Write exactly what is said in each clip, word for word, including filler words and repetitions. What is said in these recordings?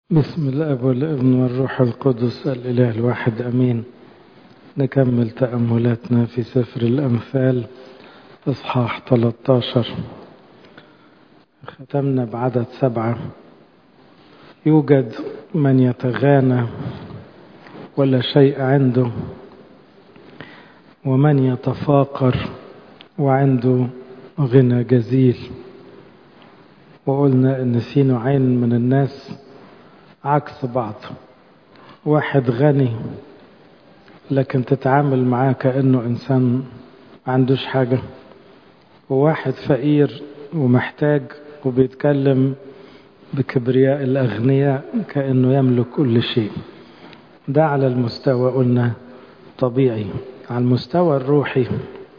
بسم الاب والابن والروح القدس الاله الواحد امين. نكمل تاملاتنا في سفر الامثال اصحاح ثلاثة عشر. ختمنا بعدد سبعة. يوجد من يتغانى ولا شيء عنده، ومن يتفاقر وعنده غنى جزيل. وقلنا ان في نوعين من الناس عكس بعض. واحد غني لكن تتعامل معاه كأنه إنسان ما عندوش حاجة، وواحد فقير ومحتاج وبيتكلم بكبرياء الأغنياء كأنه يملك كل شيء. ده على المستوى قلنا طبيعي. على المستوى الروحي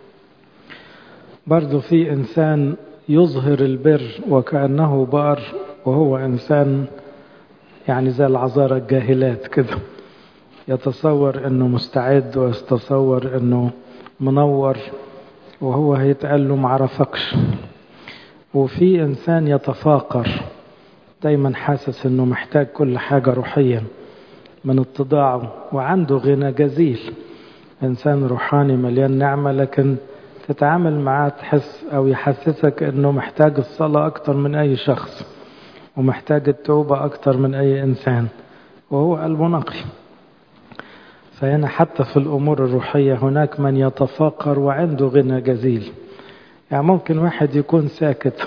برضو في إنسان يظهر البر وكأنه بار، وهو إنسان يعني زي العذارى الجاهلات كده، يتصور انه مستعد ويتصور انه منور وهو هيتقال له معرفكش. وفي انسان يتفاقر دايما حاسس انه محتاج كل حاجة روحيا من اتضاعه وعنده غنى جزيل. انسان روحاني مليان نعمة لكن تتعامل معاه تحس او يحسسك انه محتاج الصلاة اكتر من اي شخص، ومحتاج التوبة أكتر من أي إنسان، وهو قلبه نقي. فهنا حتى في الأمور الروحية هناك من يتفاقر وعنده غنى جزيل. يعني ممكن واحد يكون ساكت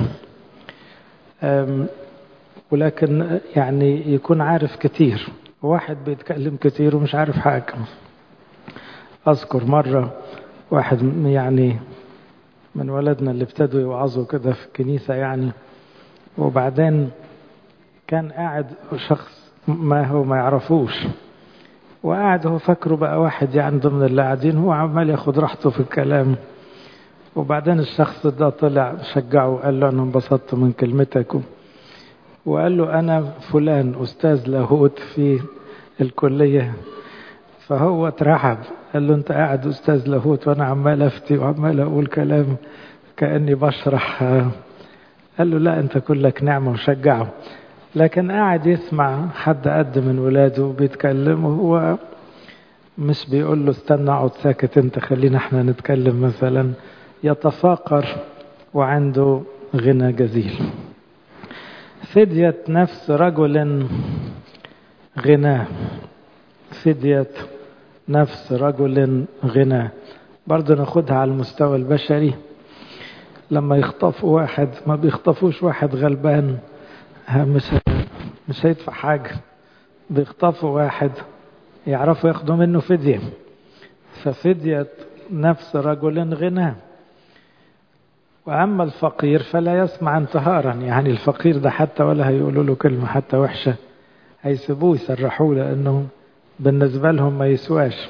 ولكن يعني يكون عارف كتير، وواحد بيتكلم كتير ومش عارف حاجة. أذكر مرة واحد يعني من ولدنا اللي ابتدوا يوعظوا كده في الكنيسة يعني، وبعدين كان قاعد شخص ما هو ما يعرفوش، وقاعد هو فكره بقى واحد يعني ضمن اللي قاعدين، هو عمال ياخد راحته في الكلام. وبعدين الشخص ده طلع شجعه وقال له أنا انبسطت من كلمتك، وقال له أنا فلان أستاذ لاهوت في الكلية. فهو اترحب، قال له أنت قاعد أستاذ لاهوت وأنا عمال أفتي وعمال أقول كلام كأني بشرح. قال له لا أنت كلك نعمة، وشجعه. لكن قاعد يسمع حد قد من ولاده بيتكلم، وهو مش بيقول له استنى اقعد ساكت انت خلينا احنا نتكلم مثلا. يتفاقر وعنده غنى جزيل. فدية نفس رجل غناه. فدية نفس رجل غناه برضه ناخدها على المستوى البشري. لما يخطفوا واحد ما بيخطفوش واحد غلبان مش مش هيدفع حاجة، بيخطفوا واحد يعرفوا ياخدوا منه فدية. ففدية نفس رجل غناه. وأما الفقير فلا يسمع انتهارا. يعني الفقير ده حتى ولا هيقولوا له كلمة حتى وحشة، هيسيبوه يسرحوه لأنه بالنسبة لهم ما يسواش.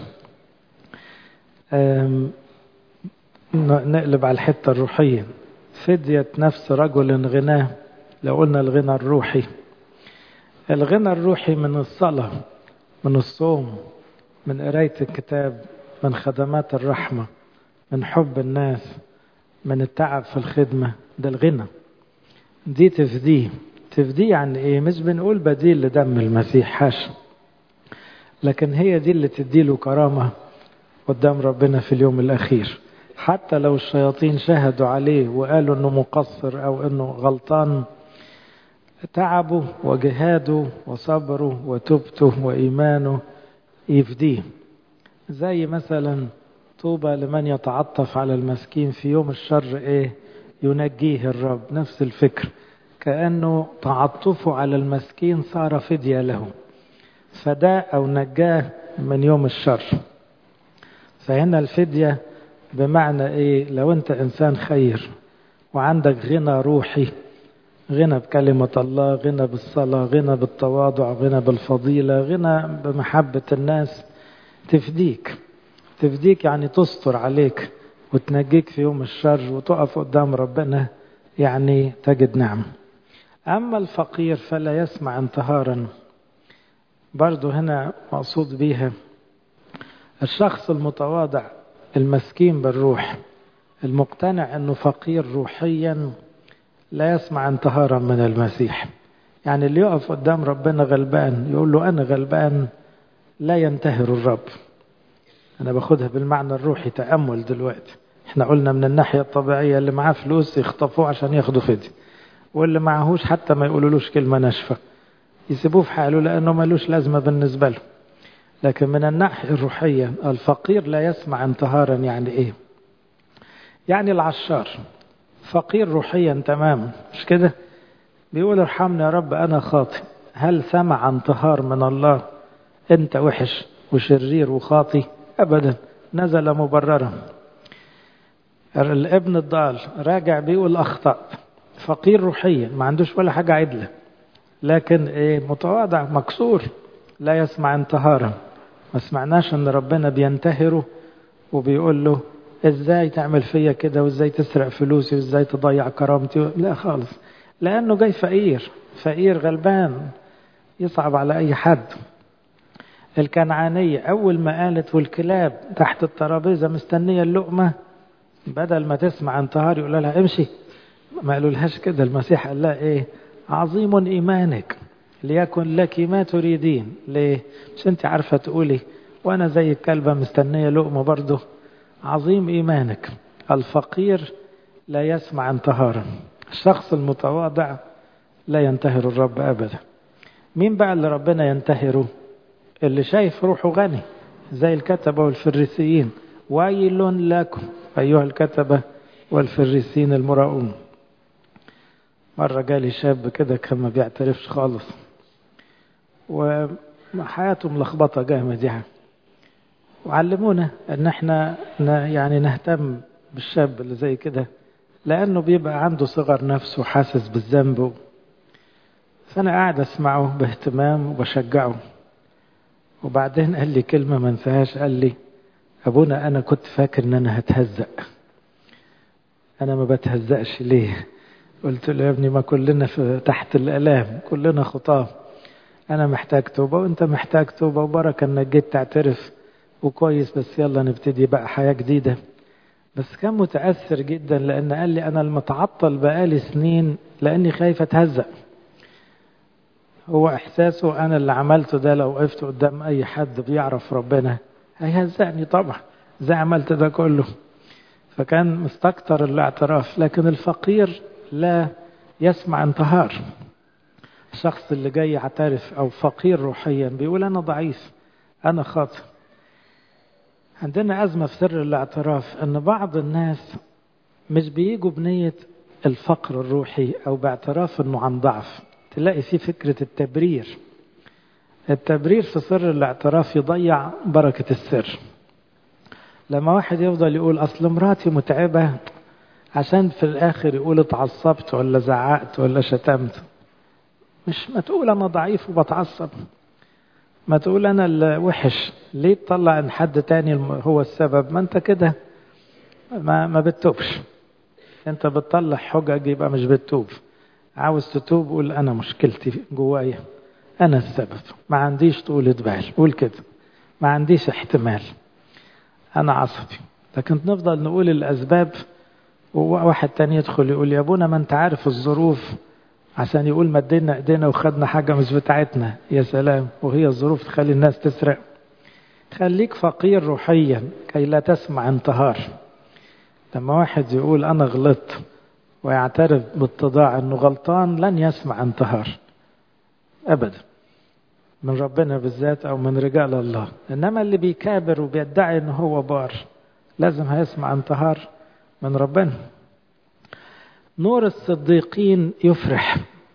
نقلب على الحتة الروحية. فدية نفس رجل غناه. لو قلنا الغنى الروحي، الغنى الروحي من الصلاة، من الصوم، من قراية الكتاب، من خدمات الرحمة، من حب الناس، من التعب في الخدمة. ده الغنى. دي تفديه. تفديه يعني ايه؟ مش بنقول بديل لدم المسيح، حاشا، لكن هي دي اللي تديله كرامة قدام ربنا في اليوم الأخير. حتى لو الشياطين شهدوا عليه وقالوا انه مقصر او انه غلطان، تعبه وجهاده وصبره وتوبته وإيمانه يفديه. زي مثلا طوبى لمن يتعطف على المسكين في يوم الشر ايه ينجيه الرب. نفس الفكر، كأنه تعطفه على المسكين صار فدية له، فداء أو نجاه من يوم الشر. فهنا الفدية بمعنى ايه؟ لو انت انسان خير وعندك غنى روحي، غنى بكلمة الله، غنى بالصلاة، غنى بالتواضع، غنى بالفضيلة، غنى بمحبة الناس، تفديك. تفديك يعني تستر عليك وتنجيك في يوم الشر وتقف قدام ربنا، يعني تجد نعم. أما الفقير فلا يسمع انتهارا. برضو هنا مقصود بيها الشخص المتواضع المسكين بالروح، المقتنع أنه فقير روحيا، لا يسمع انتهارا من المسيح. يعني اللي يقف قدام ربنا غلبان يقول له أنا غلبان لا ينتهر الرب. أنا باخدها بالمعنى الروحي تأمل دلوقتي. احنا قلنا من الناحية الطبيعية اللي معاه فلوس يخطفوه عشان ياخدوا فدية، واللي معهوش حتى ما يقولولوش كلمة ناشفة يسيبوه في حاله لأنه ملوش لازمة بالنسبة له. لكن من الناحية الروحية الفقير لا يسمع انتهارا. يعني ايه؟ يعني العشار فقير روحيا تماما، مش كده؟ بيقول ارحمني يا رب أنا خاطئ. هل سمع انتهار من الله؟ انت وحش وشرير وخاطي؟ أبدا، نزل مبررا. الابن الضال راجع بيقول أخطأت، فقير روحيا ما عندوش ولا حاجة عدلة، لكن ايه؟ متواضع مكسور، لا يسمع انتهارا. ما سمعناش ان ربنا بينتهره وبيقول له ازاي تعمل فيا كده، وازاي تسرق فلوسي، وازاي تضيع كرامتي. لا خالص، لانه جاي فقير، فقير غلبان يصعب على اي حد. الكنعانية اول ما قالت والكلاب تحت الترابيزة مستنية اللقمة، بدل ما تسمع انتهار يقول لها امشي، ما قالولهاش كده. المسيح قال لها ايه؟ عظيم ايمانك ليكن لك ما تريدين. ليه؟ مش انت عارفة تقولي وانا زي الكلبة مستنية لقمة برضه؟ عظيم ايمانك. الفقير لا يسمع انتهارا. الشخص المتواضع لا ينتهر الرب ابدا. مين بقى اللي ربنا ينتهره؟ اللي شايف روحه غني زي الكتبة والفريسيين. ويل لكم ايها الكتبة والفريسيين المراؤون. مرة جالي شاب كده كان ما بيعترفش خالص، وحياته ملخبطة جامد يعني، وعلمونا ان احنا يعني نهتم بالشاب اللي زي كده، لانه بيبقى عنده صغر نفس وحاسس بالذنب. فانا قاعد اسمعه باهتمام وبشجعه. وبعدين قال لي كلمة ما انساهاش، قال لي ابونا انا كنت فاكر ان انا هتهزأ، انا ما بتهزأش ليه؟ قلت له يا ابني ما كلنا في تحت الآلام، كلنا خطاه. أنا محتاج توبة وأنت محتاج توبة، وبركة إنك جيت تعترف وكويس، بس يلا نبتدي بقى حياة جديدة. بس كان متأثر جدا لأن قال لي أنا المتعطل بقالي سنين لأني خايف أتهزأ. هو إحساسه أنا اللي عملته ده لو وقفت قدام أي حد بيعرف ربنا هيهزأني طبعا، زي عملت ده كله. فكان مستكتر الاعتراف. لكن الفقير لا يسمع انتهار. الشخص اللي جاي يعترف أو فقير روحيا بيقول أنا ضعيف، أنا خاطئ. عندنا أزمة في سر الاعتراف أن بعض الناس مش بيجوا بنية الفقر الروحي أو باعتراف أنه عن ضعف. تلاقي فيه فكرة التبرير. التبرير في سر الاعتراف يضيع بركة السر. لما واحد يفضل يقول أصل مراتي متعبة، عشان في الآخر يقول اتعصبت ولا زعقت ولا شتمت. مش ما تقول أنا ضعيف وبتعصب، ما تقول أنا الوحش. ليه تطلع إن حد تاني هو السبب؟ ما أنت كده ما, ما بتتوبش. أنت بتطلع حجج يبقى مش بتتوب. عاوز تتوب قول أنا مشكلتي جوايا، أنا السبب، ما عنديش طولة بال، قول كده، ما عنديش احتمال، أنا عصبي. لكن نفضل نقول الأسباب، وواحد تاني يدخل يقول يا ابونا ما أنت عارف الظروف، عشان يقول مدينا ايدينا وخدنا حاجة مش بتاعتنا. يا سلام، وهي الظروف تخلي الناس تسرق؟ خليك فقير روحيا كي لا تسمع انتهار. لما واحد يقول أنا غلطت ويعترف باتضاع أنه غلطان لن يسمع انتهار أبدا من ربنا بالذات أو من رجال الله. إنما اللي بيكابر وبيدعي أنه هو بار لازم هيسمع انتهار من ربنا. نور الصديقين يفرح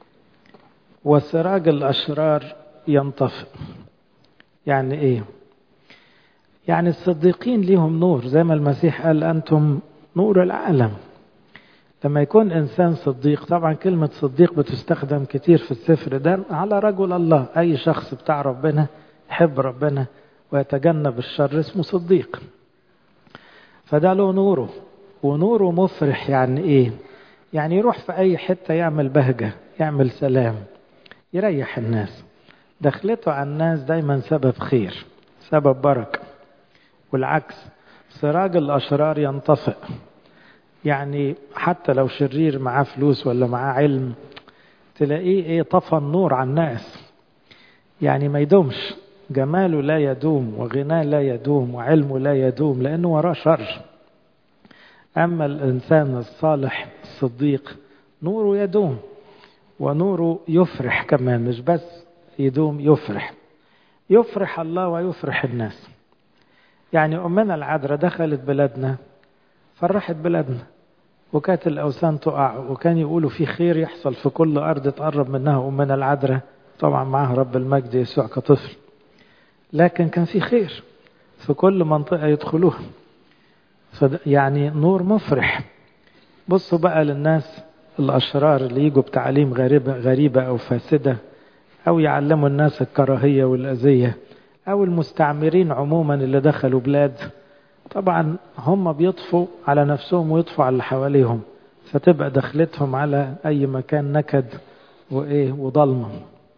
وسراج الأشرار ينطفئ. يعني إيه؟ يعني الصديقين ليهم نور، زي ما المسيح قال أنتم نور العالم. لما يكون إنسان صديق، طبعا كلمة صديق بتستخدم كتير في السفر ده على رجل الله. أي شخص بتاع ربنا يحب ربنا ويتجنب الشر اسمه صديق. فده له نوره، ونوره مفرح. يعني إيه؟ يعني يروح في أي حتة يعمل بهجة، يعمل سلام، يريح الناس. دخلته على الناس دايما سبب خير، سبب بركة. والعكس، سراج الأشرار ينطفئ. يعني حتى لو شرير معاه فلوس ولا معاه علم، تلاقيه ايه طفى النور على الناس، يعني ما يدومش، جماله لا يدوم وغناه لا يدوم وعلمه لا يدوم لأنه وراه شر. أما الإنسان الصالح الصديق نوره يدوم، ونوره يفرح كمان، مش بس يدوم، يفرح يفرح الله ويفرح الناس. يعني أمنا العذراء دخلت بلادنا فرحت بلادنا، وكانت الأوثان تقع، وكان يقولوا في خير يحصل في كل أرض تقرب منها أمنا العذراء، طبعا معها رب المجد يسوع كطفل، لكن كان في خير في كل منطقة يدخلوها. يعني نور مفرح. بصوا بقى للناس الأشرار اللي يجوا بتعليم غريبة, غريبة أو فاسدة، أو يعلموا الناس الكراهية والأذية، أو المستعمرين عموما اللي دخلوا بلاد، طبعا هم بيطفوا على نفسهم ويطفوا على اللي حواليهم، فتبقى دخلتهم على أي مكان نكد وإيه وظلمة.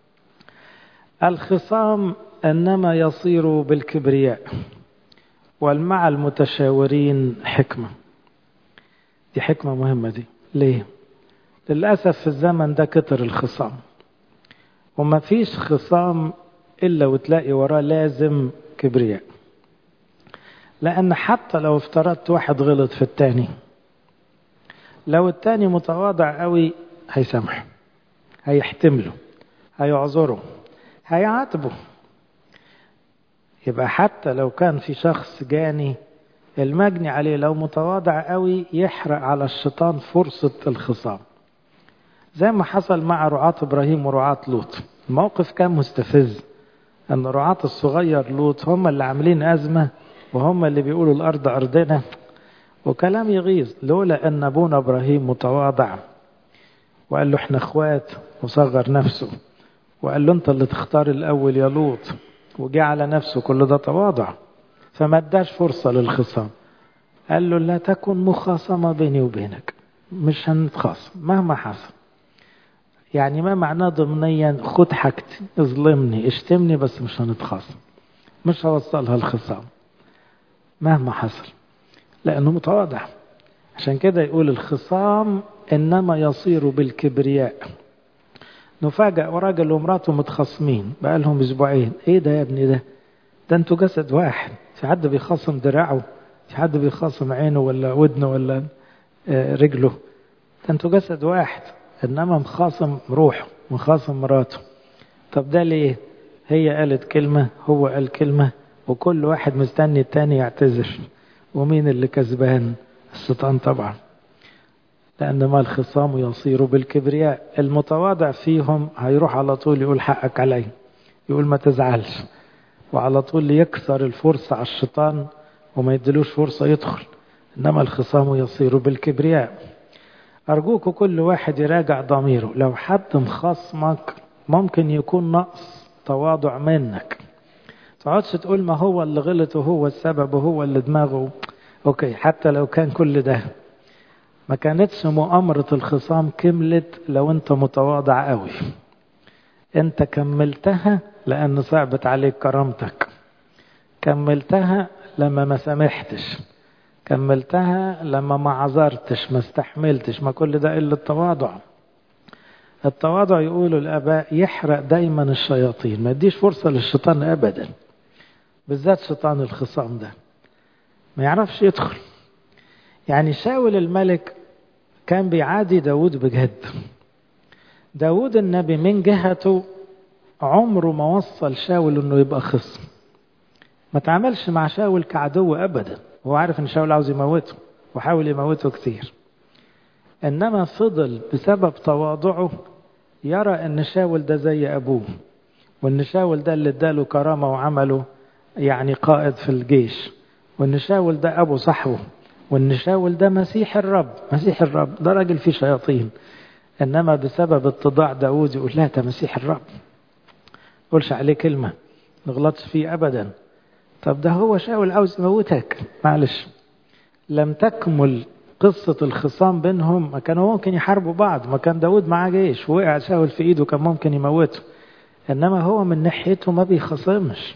الخصام إنما يصير بالكبرياء، والمع المتشاورين حكمة. دي حكمة مهمة دي. ليه؟ للأسف في الزمن ده كتر الخصام، وما فيش خصام إلا وتلاقي وراه لازم كبرياء. لأن حتى لو افترضت واحد غلط في التاني، لو التاني متواضع قوي هيسامحه، هيحتمله، هيعذره، هيعاتبه. يبقى حتى لو كان في شخص جاني، المجني عليه لو متواضع قوي يحرق على الشيطان فرصة الخصام، زي ما حصل مع رعاة إبراهيم ورعاة لوط. الموقف كان مستفز، أن رعاة الصغير لوط هم اللي عاملين أزمة، وهم اللي بيقولوا الأرض أرضنا، وكلام يغيظ، لولا أن أبونا إبراهيم متواضع وقال له احنا اخوات، وصغر نفسه وقال له انت اللي تختار الأول يا لوط، وجاء على نفسه، كل ده تواضع، فما اداش فرصة للخصام. قال له لا تكن مخاصمة بيني وبينك، مش هنتخاصم مهما حصل. يعني ما معناه ضمنيا خد حاجتي، اظلمني، اشتمني، بس مش هنتخاصم، مش هوصلها الخصام مهما حصل، لأنه متواضع. عشان كده يقول الخصام إنما يصير بالكبرياء. نفاجأ وراجل ومراته متخاصمين بقالهم أسبوعين، إيه ده يا ابني؟ ده ده انتوا جسد واحد، في حد بيخاصم دراعه، في حد بيخاصم عينه ولا ودنه ولا رجله، ده انتوا جسد واحد، إنما مخاصم روحه، مخاصم مراته. طب ده ليه؟ هي قالت كلمة، هو قال كلمة، وكل واحد مستني التاني يعتذر، ومين اللي كسبان؟ الشيطان طبعا. لأن ما الخصام يصير بالكبرياء. المتواضع فيهم هيروح على طول يقول حقك علي، يقول ما تزعلش، وعلى طول يكسر الفرصة على الشيطان وما يدلوش فرصة يدخل. إنما الخصام يصير بالكبرياء. أرجوك كل واحد يراجع ضميره، لو حد مخصمك ممكن يكون نقص تواضع منك، تقعدش تقول ما هو اللي غلط وهو السبب وهو اللي دماغه. أوكي، حتى لو كان كل ده، ما كانتش مؤامرة الخصام كملت لو أنت متواضع قوي. أنت كملتها لأن صعبت عليك كرامتك، كملتها لما ما سامحتش، كملتها لما ما عذرتش، ما استحملتش، ما كل ده إلا التواضع. التواضع يقولوا الآباء يحرق دايما الشياطين، ما يديش فرصة للشيطان أبدا، بالذات شيطان الخصام ده ما يعرفش يدخل. يعني شاول الملك كان بيعادي داود بجد. داود النبي من جهته عمره ما وصل شاول انه يبقى خصم، ما تعاملش مع شاول كعدو ابدا، هو عارف ان شاول عاوز يموته وحاول يموته كتير، انما فضل بسبب تواضعه يرى ان شاول ده زي ابوه، وان شاول ده اللي اداله كرامة وعمله يعني قائد في الجيش، وان شاول ده ابو صحوه، وان شاول ده مسيح الرب. مسيح الرب ده راجل فيه شياطين، انما بسبب اتضاع داود يقول لا ده مسيح الرب، قولش عليه كلمة، نغلطش فيه ابدا. طب ده هو شاول عاوز يموتك، معلش، لم تكمل قصة الخصام بينهم، ما كانوا ممكن يحاربوا بعض، ما كان داود معاه جيش وقع شاول في ايده كان ممكن يموته، انما هو من ناحيته ما بيخصمش،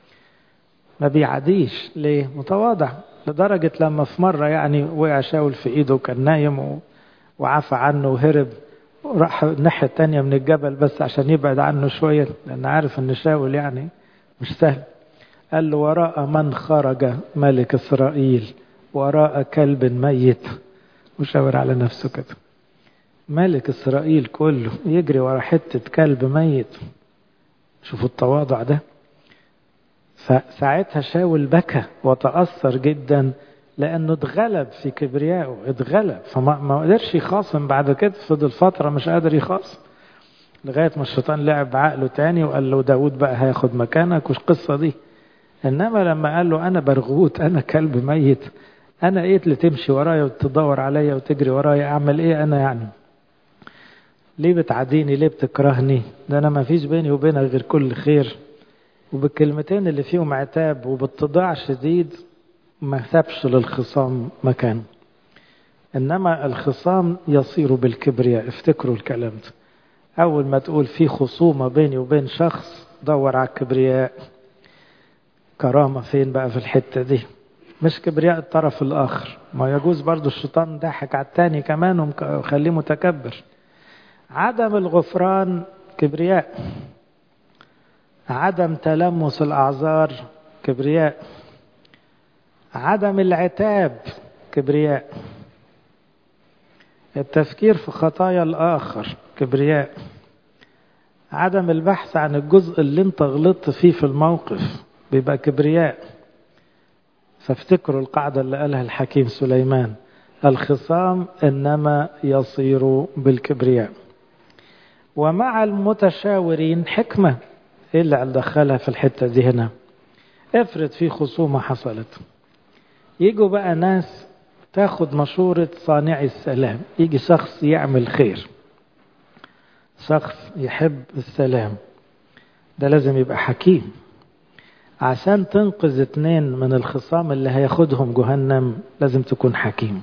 ما بيعديش. ليه؟ متواضع. لدرجة لما في مرة يعني وقع شاول في ايده كان نايم وعفى عنه وهرب، وراح الناحية التانية من الجبل بس عشان يبعد عنه شوية، لأن عارف أن شاول يعني مش سهل. قال له وراء من خرج ملك إسرائيل وراء كلب ميت، وشاور على نفسه كده. ملك إسرائيل كله يجري ورا حتة كلب ميت. شوفوا التواضع ده. فساعتها شاول بكى وتأثر جدا، لأنه اتغلب في كبريائه، اتغلب، فما ما قدرش يخاصم بعد كده. فضل فترة مش قادر يخاصم لغاية ما الشيطان لعب بعقله تاني وقال له داود بقى هياخد مكانك والقصة دي. إنما لما قال له أنا برغوت، أنا كلب ميت، أنا إيه اللي تمشي ورايا وتدور عليا وتجري ورايا؟ أعمل إيه أنا يعني؟ ليه بتعاديني؟ ليه بتكرهني؟ ده أنا ما فيش بيني وبينك غير كل خير. وبالكلمتين اللي فيهم عتاب وباتضاع شديد ما سابش للخصام مكان. إنما الخصام يصير بالكبرياء. افتكروا الكلام ده. أول ما تقول في خصومة بيني وبين شخص، دور على الكبرياء. كرامة فين بقى في الحتة دي؟ مش كبرياء الطرف الآخر. ما يجوز برضو الشيطان ضحك على التاني كمان وخليه متكبر. عدم الغفران كبرياء. عدم تلمس الأعذار كبرياء. عدم العتاب كبرياء. التفكير في خطايا الآخر كبرياء. عدم البحث عن الجزء اللي انت غلطت فيه في الموقف بيبقى كبرياء. فافتكروا القاعدة اللي قالها الحكيم سليمان: الخصام إنما يصير بالكبرياء. ومع المتشاورين حكمة. ايه اللي دخلها في الحتة دي هنا؟ افرض في خصومة حصلت، يجوا بقى ناس تاخد مشورة صانعي السلام. يجي شخص يعمل خير، شخص يحب السلام، ده لازم يبقى حكيم عشان تنقذ اتنين من الخصام اللي هياخدهم جهنم. لازم تكون حكيم،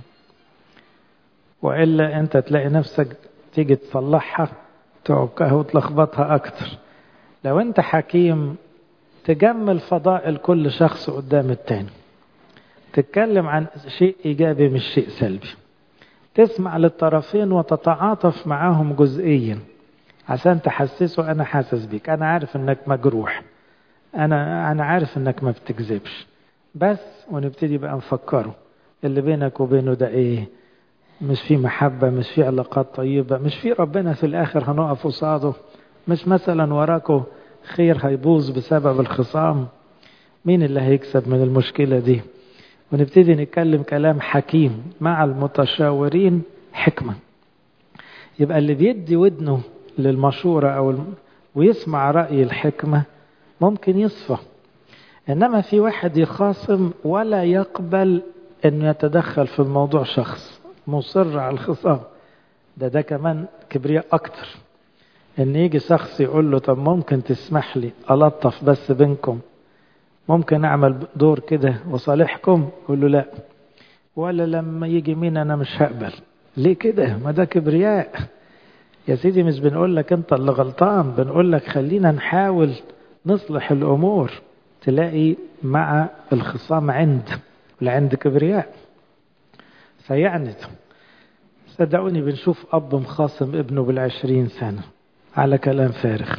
وإلا انت تلاقي نفسك تيجي تصلحها تعبكها وتلخبطها اكتر. لو انت حكيم تجمل فضائل كل شخص قدام التاني، تتكلم عن شيء ايجابي مش شيء سلبي، تسمع للطرفين وتتعاطف معاهم جزئيا عشان تحسسه انا حاسس بيك، انا عارف انك مجروح، انا انا عارف انك ما بتكذبش، بس ونبتدي بقى نفكره اللي بينك وبينه ده ايه؟ مش في محبة؟ مش في علاقات طيبة؟ مش في ربنا في الاخر هنقف قصاده؟ مش مثلا وراكو خير هيبوظ بسبب الخصام؟ مين اللي هيكسب من المشكلة دي؟ ونبتدي نتكلم كلام حكيم. مع المتشاورين حكمة. يبقى اللي بيدي ودنه للمشورة أو الم... ويسمع رأي الحكمة ممكن يصفى. إنما في واحد يخاصم ولا يقبل أن يتدخل في الموضوع، شخص مصر على الخصام، ده ده كمان كبرياء أكتر. إن يجي شخص يقول له طب ممكن تسمح لي ألطف بس بينكم، ممكن أعمل دور كده وصالحكم، يقول له لا. ولا لما يجي مين أنا مش هقبل. ليه كده؟ ما ده كبرياء يا سيدي. مش بنقول لك أنت اللي غلطان، بنقول لك خلينا نحاول نصلح الأمور. تلاقي مع الخصام عند لعند كبرياء فيعند. صدقوني بنشوف أب مخاصم ابنه بالعشرين سنة على كلام فارغ،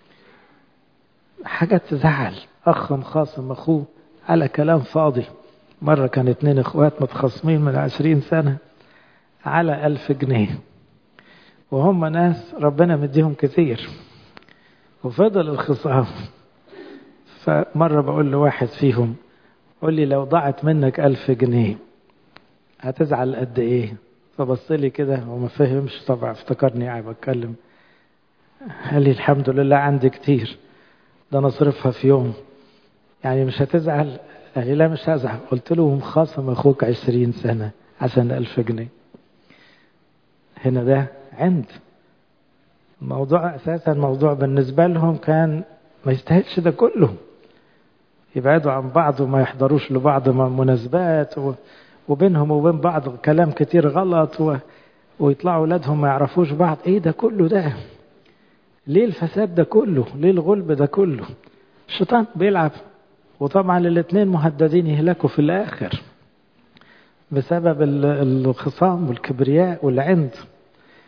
حاجة تزعل. أخ مخاصم أخوه على كلام فاضي. مرة كان اتنين اخوات متخاصمين من عشرين سنة على ألف جنيه، وهم ناس ربنا مديهم كثير، وفضل الخصام. فمرة بقول لواحد فيهم قول لي لو ضاعت منك ألف جنيه هتزعل قد ايه؟ فبص لي كده وما فهمش طبعا، افتكرني قاعد بتكلم. قال لي الحمد لله عندي كتير، ده انا اصرفها في يوم، يعني مش هتزعل؟ قال لي لا مش هزعل. قلت له مخاصم اخوك عشرين سنة عشان ألف جنيه. هنا ده عند الموضوع اساسا موضوع بالنسبة لهم كان ما يستاهلش ده كله. يبعدوا عن بعض وما يحضروش لبعض مناسبات، و... وبينهم وبين بعض كلام كتير غلط، و... ويطلعوا أولادهم ما يعرفوش بعض. ايه ده كله ده؟ ليه الفساد ده كله؟ ليه الغلب ده كله؟ الشيطان بيلعب. وطبعا الاثنين مهددين يهلكوا في الآخر بسبب الخصام والكبرياء والعند.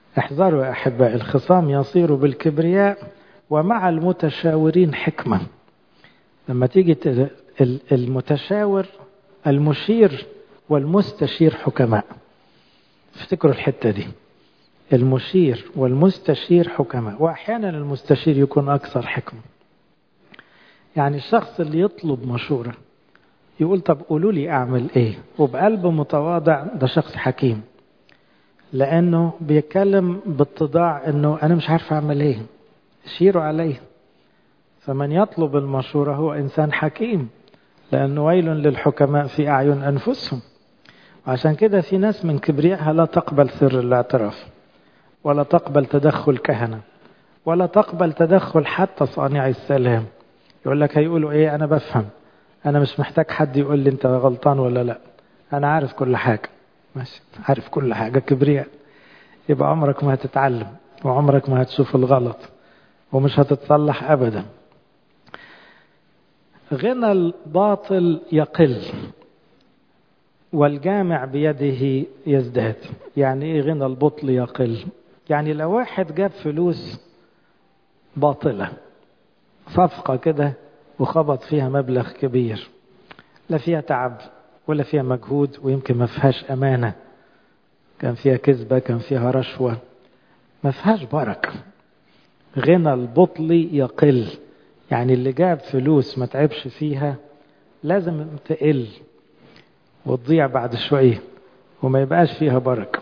احذروا يا أحبائي، الخصام يصير بالكبرياء ومع المتشاورين حكمة. لما تيجي المتشاور المشير والمستشير حكماء. افتكروا الحتة دي، المشير والمستشير حكماء، وأحيانا المستشير يكون أكثر حكمة. يعني الشخص اللي يطلب مشورة يقول طب قولوا لي أعمل إيه، وبقلب متواضع، ده شخص حكيم، لأنه بيتكلم باتضاع أنه أنا مش عارف أعمل إيه، شيروا عليه. فمن يطلب المشورة هو إنسان حكيم، لأنه ويل للحكماء في أعين أنفسهم. وعشان كده في ناس من كبريائها لا تقبل سر الاعتراف، ولا تقبل تدخل كهنة، ولا تقبل تدخل حتى صانع السلام. يقول لك هيقولوا إيه، أنا بفهم، أنا مش محتاج حد يقول لي أنت غلطان ولا لا، أنا عارف كل حاجة. ماشي، عارف كل حاجة، كبرياء. يبقى عمرك ما هتتعلم، وعمرك ما هتشوف الغلط، ومش هتتصلح أبدا. غنى الباطل يقل والجامع بيده يزداد. يعني ايه غنى البطل يقل؟ يعني لو واحد جاب فلوس باطلة، صفقة كده وخبط فيها مبلغ كبير، لا فيها تعب ولا فيها مجهود، ويمكن ما فيهاش أمانة، كان فيها كذبة، كان فيها رشوة، ما فيهاش بركة. غنى البطل يقل، يعني اللي جاب فلوس ما تعبش فيها لازم تقل وتضيع بعد شوية وما يبقاش فيها بركة.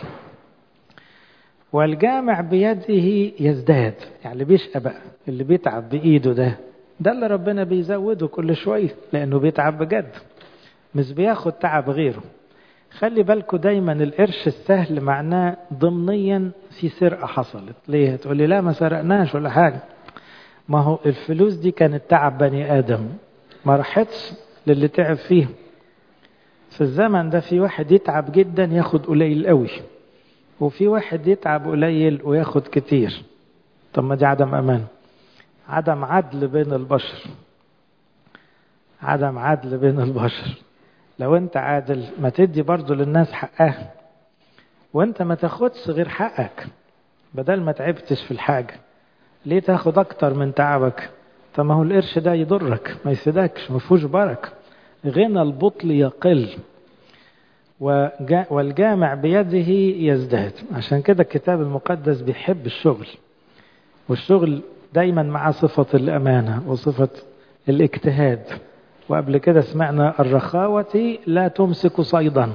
والجامع بيده يزداد، يعني اللي بيشقى بقى، اللي بيتعب بإيده ده ده اللي ربنا بيزوده كل شوية، لأنه بيتعب بجد، مش بياخد تعب غيره. خلي بالكوا دايما القرش السهل معناه ضمنيا في سرقة حصلت. ليه؟ تقولي لا ما سرقناش ولا حاجة، ما هو الفلوس دي كانت تعب بني آدم، ما راحتش للي تعب فيه. في الزمن ده في واحد يتعب جدا ياخد قليل قوي، وفي واحد يتعب قليل وياخد كتير. طب ما دي عدم أمان، عدم عدل بين البشر، عدم عدل بين البشر. لو انت عادل ما تدي برضو للناس حقها، وانت ما تاخدش غير حقك. بدل ما تعبتش في الحاجة ليه تاخد اكتر من تعبك؟ طب ما هو القرش ده يضرك ما يفيدكش، ما فيهوش بركة. غنى البطل يقل والجامع بيده يزداد. عشان كده الكتاب المقدس بيحب الشغل، والشغل دايما مع صفة الأمانة وصفة الاجتهاد. وقبل كده سمعنا الرخاوة لا تمسك صيدا،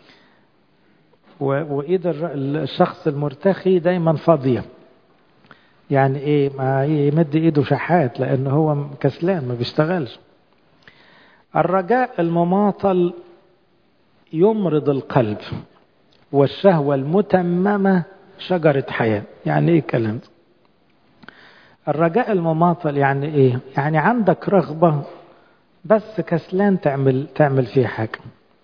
وإيد الشخص المرتخي دايما فاضية. يعني إيه؟ ما يمد إيده شحات، لأنه هو كسلان ما بيشتغلش. الرجاء المماطل يمرض القلب، والشهوة المتممة شجرة حياة. يعني إيه الكلام ده؟ الرجاء المماطل يعني إيه؟ يعني عندك رغبة بس كسلان تعمل تعمل فيه حاجة.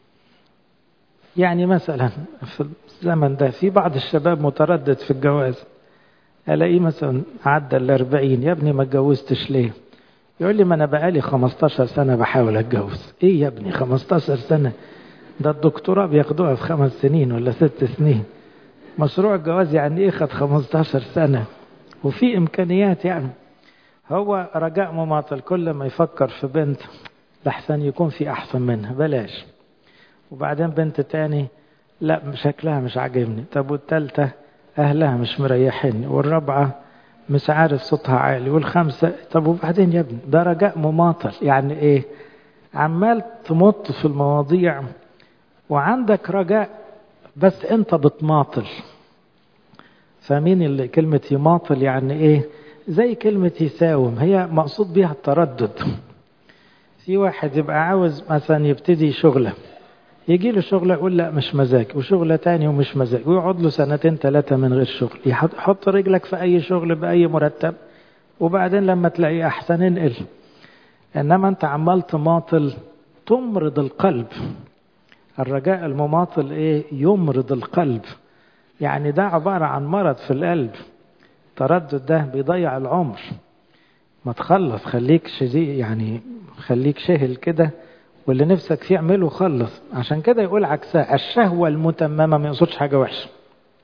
يعني مثلا في الزمن ده في بعض الشباب متردد في الجواز، ألاقيه مثلا عدى الأربعين، يا ابني ما اتجوزتش ليه؟ يقول لي ما أنا بقالي خمستاشر سنة بحاول أتجوز. إيه يا ابني خمستاشر سنة؟ ده الدكتوراه بياخدوها في خمس سنين ولا ست سنين. مشروع الجواز يعني إيه خد خمستاشر سنة؟ وفي إمكانيات يعني. هو رجاء مماطل، كل ما يفكر في بنت لحسن يكون في أحسن منها بلاش، وبعدين بنت تاني لا شكلها مش عاجبني، طب والتالتة أهلها مش مريحيني، والرابعة مش عارف صوتها عالي، والخامسة طب وبعدين يا ابني. ده رجاء مماطل. يعني إيه؟ عمال تمط في المواضيع وعندك رجاء بس أنت بتماطل. فمين اللي كلمة يماطل يعني إيه؟ زي كلمة يساوم، هي مقصود بيها التردد. في واحد يبقى عاوز مثلا يبتدي شغلة، يجي له شغلة يقول لا مش مزاج، وشغلة تاني ومش مزاج، ويقعد له سنتين ثلاثة من غير شغل. يحط رجلك في أي شغل بأي مرتب، وبعدين لما تلاقيه أحسن انقل. إنما أنت عمال تماطل تمرض القلب. الرجاء المماطل إيه؟ يمرض القلب. يعني ده عبارة عن مرض في القلب. التردد ده بيضيع العمر. ما تخلص، خليك شديد، يعني خليك شهل كده، واللي نفسك فيه اعمله خلص. عشان كده يقول عكسها الشهوة المتممة، ما يقصدش حاجة وحشة.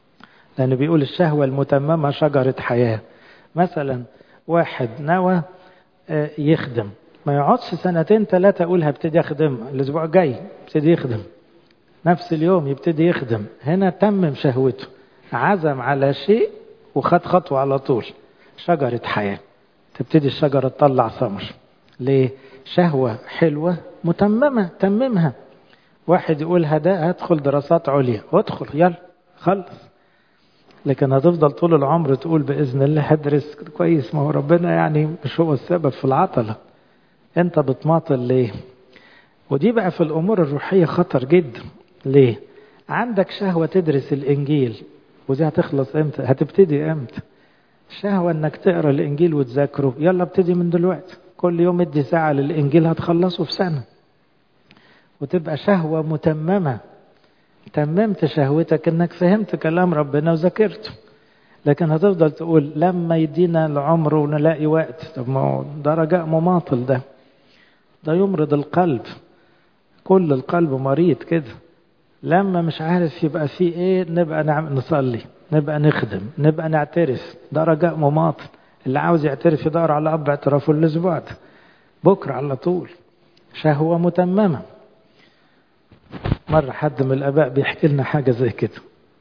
لأنه بيقول الشهوة المتممة شجرة حياة. مثلا واحد نوى يخدم، ما يقعدش سنتين ثلاثة أقول هبتدي أخدم، الأسبوع الجاي يبتدي يخدم، نفس اليوم يبتدي يخدم. هنا تمم شهوته، عزم على شيء وخد خطوة على طول. شجرة حياة، تبتدي الشجرة تطلع ثمر. ليه؟ شهوة حلوة متممة، تممها. واحد يقول هدا هدخل دراسات عليا، وادخل يلا خلص. لكن هتفضل طول العمر تقول بإذن الله هدرس كويس، ما هو ربنا يعني مش هو السبب في العطلة، انت بتماطل ليه؟ ودي بقى في الأمور الروحية خطر جدا. ليه؟ عندك شهوة تدرس الإنجيل، ودي هتخلص امتى؟ هتبتدي امتى؟ شهوة انك تقرأ الإنجيل وتذاكره، يلا ابتدي من دلوقتي، كل يوم ادي ساعة للإنجيل هتخلصه في سنة. وتبقى شهوة متممة، تممت شهوتك انك فهمت كلام ربنا وذاكرته. لكن هتفضل تقول لما يدينا العمر ونلاقي وقت. طب ما هو ده رجاء مماطل، ده ده يمرض القلب. كل القلب مريض كده. لما مش عارف يبقى فيه ايه، نبقى نعم نصلي، نبقى نخدم، نبقى نعترف، ده رجاء مماطل. اللي عاوز يعترف يدور على اب اعترافه الاسبوع ده، بكره على طول. شهوة متممة. مرة حد من الآباء بيحكي لنا حاجة زي كده،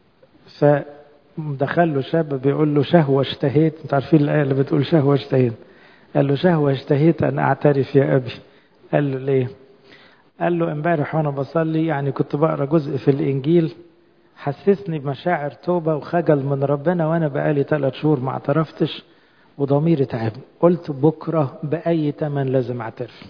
فدخل له شاب بيقول له شهوة اشتهيت، انت عارفين الآية اللي بتقول شهوة اشتهيت؟ قال له شهوة اشتهيت أن أعترف يا أبي. قال له ليه؟ قال له امبارح وأنا بصلي يعني كنت بقرأ جزء في الإنجيل حسسني بمشاعر توبة وخجل من ربنا، وأنا بقالي ثلاث شهور ما اعترفتش وضميري تعب. قلت بكرة بأي تمن لازم اعترف.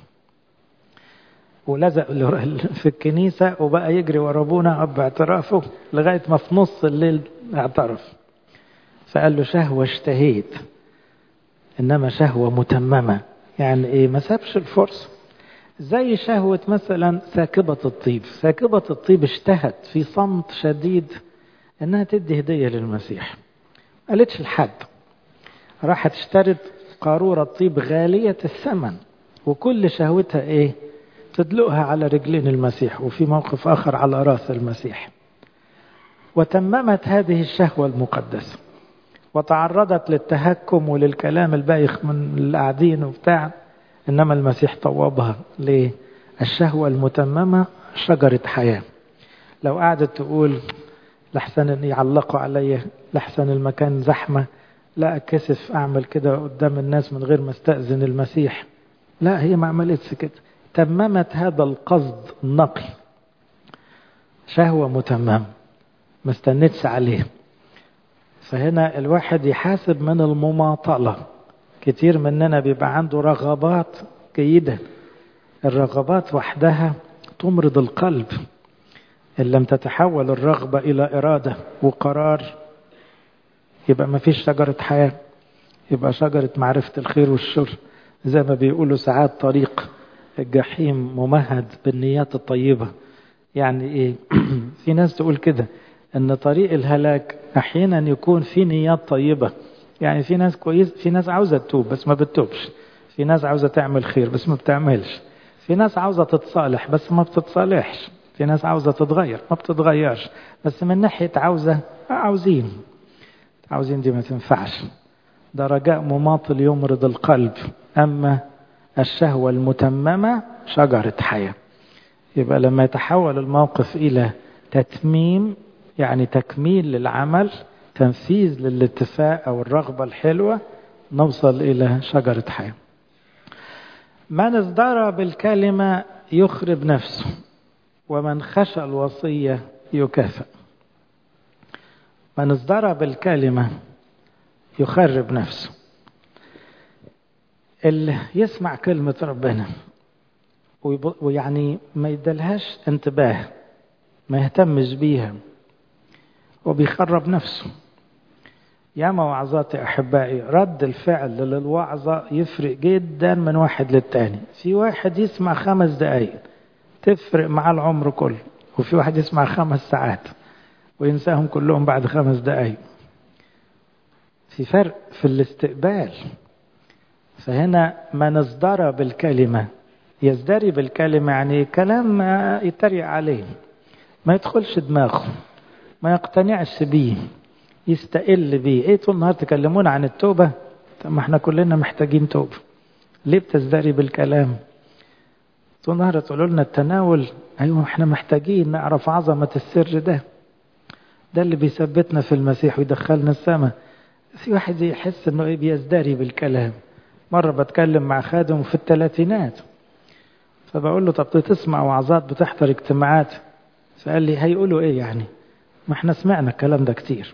ولزق في الكنيسة وبقى يجري ورا ابونا اب اعترافه لغاية ما في نص الليل اعترف. فقال له شهوة اشتهيت، انما شهوة متممة. يعني ايه؟ ما سابش الفرصة. زي شهوة مثلا ساكبة الطيب. ساكبة الطيب اشتهت في صمت شديد انها تدي هدية للمسيح، قالتش لحد، راحت اشترت قارورة طيب غالية الثمن، وكل شهوتها ايه؟ تدلقها على رجلين المسيح، وفي موقف آخر على رأس المسيح. وتممت هذه الشهوة المقدسة، وتعرضت للتهكم وللكلام البايخ من القاعدين وبتاع، إنما المسيح طوبها. ليه؟ الشهوة المتممة شجرة حياة. لو قعدت تقول لحسن أن يعلقوا عليا، لحسن المكان زحمة، لا أكسف أعمل كده قدام الناس من غير ما استأذن المسيح، لا، هي ما عملتش كده. تممت هذا القصد النقي. شهوة متممة ما استنتش عليه. فهنا الواحد يحاسب من المماطلة. كتير مننا بيبقى عنده رغبات جيدة، الرغبات وحدها تمرض القلب. إن لم تتحول الرغبة إلى إرادة وقرار، يبقى ما فيش شجرة حياة، يبقى شجرة معرفة الخير والشر. زي ما بيقولوا ساعات طريق الجحيم ممهد بالنيات الطيبة. يعني ايه؟ في ناس تقول كده ان طريق الهلاك احيانا يكون في نيات طيبة. يعني في ناس كويس، في ناس عاوزة تتوب بس ما بتتوبش، في ناس عاوزة تعمل خير بس ما بتعملش، في ناس عاوزة تتصالح بس ما بتتصالحش، في ناس عاوزة تتغير ما بتتغيرش. بس من ناحية عاوزة عاوزين عاوزين دي ما تنفعش. ده رجاء مماطل يمرض القلب. أما الشهوة المتممة شجرة حياة. يبقى لما يتحول الموقف إلى تتميم، يعني تكميل للعمل، تنفيذ للاتفاق أو الرغبة الحلوة، نوصل إلى شجرة حياة. من ازدرى بالكلمة يخرب نفسه، ومن خشى الوصية يكافئ. من ازدرى بالكلمة يخرب نفسه. اللي يسمع كلمة ربنا ويعني ما يدلهاش انتباه، ما يهتمش بيها، وبيخرب نفسه. يا موعظات أحبائي، رد الفعل للوعظة يفرق جدا من واحد للتاني. في واحد يسمع خمس دقايق تفرق مع العمر كله، وفي واحد يسمع خمس ساعات وينساهم كلهم بعد خمس دقايق. في فرق في الاستقبال. فهنا من ازدرى بالكلمة، يزدري بالكلمة يعني كلام يتريق عليه، ما يدخلش دماغه، ما يقتنعش بيه، يستقل بيه. ايه طول النهار تكلمونا عن التوبة؟ طب ما احنا كلنا محتاجين توبة، ليه بتزدري بالكلام؟ طول النهار تقولوا لنا التناول، ايوه احنا محتاجين نعرف عظمة السر ده، ده اللي بيثبتنا في المسيح ويدخلنا السماء. في واحد يحس انه ايه بيزدري بالكلام. مرة بتكلم مع خادم في الثلاثينات، فبقول له طب تسمع وعظات، بتحضر اجتماعات؟ فقال لي هيقولوا ايه يعني؟ ما احنا سمعنا الكلام ده كتير.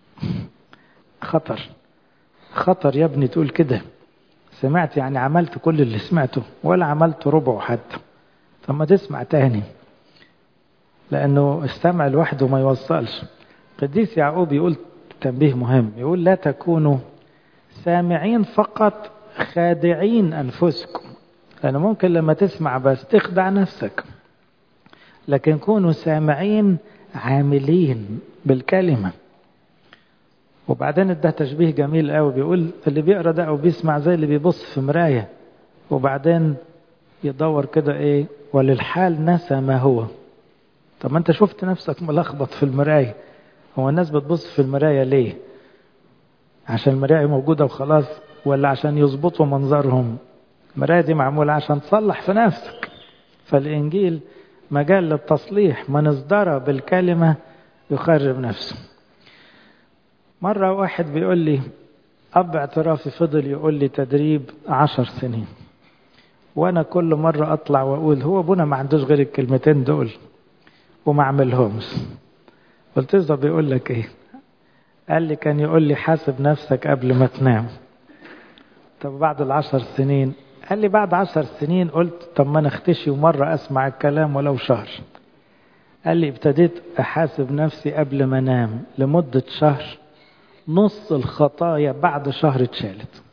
خطر خطر يا ابني تقول كده. سمعت يعني عملت كل اللي سمعته ولا عملت ربعه حتى؟ طب ما تسمع تاني، لأنه السمع لوحده ما يوصلش. قديس يعقوب يقول تنبيه مهم، يقول لا تكونوا سامعين فقط خادعين أنفسكم، لأنه ممكن لما تسمع بس تخدع نفسك، لكن كونوا سامعين عاملين بالكلمة. وبعدين ده تشبيه جميل قوي، بيقول اللي بيقرأ ده أو بيسمع زي اللي بيبص في مراية وبعدين يدور كده ايه وللحال نسى ما هو. طب ما انت شفت نفسك ملخبط في المراية. هو الناس بتبص في المراية ليه؟ عشان المراية موجودة وخلاص، ولا عشان يظبطوا منظرهم؟ المراية دي معمولة عشان تصلح في نفسك. فالإنجيل مجال للتصليح، من ازدرى بالكلمة يخرب نفسه. مرة واحد بيقول لي أب اعترافي فضل يقول لي تدريب عشر سنين، وأنا كل مرة أطلع وأقول هو أبونا ما عندوش غير الكلمتين دول وما عملهمش. قلت له بيقول لك إيه؟ قال لي كان يقول لي حاسب نفسك قبل ما تنام. طب بعد العشر سنين؟ قال لي بعد عشر سنين قلت طب ما نختشي ومرة أسمع الكلام ولو شهر. قال لي ابتديت أحاسب نفسي قبل ما أنام لمدة شهر، نص الخطايا بعد شهر اتشالت.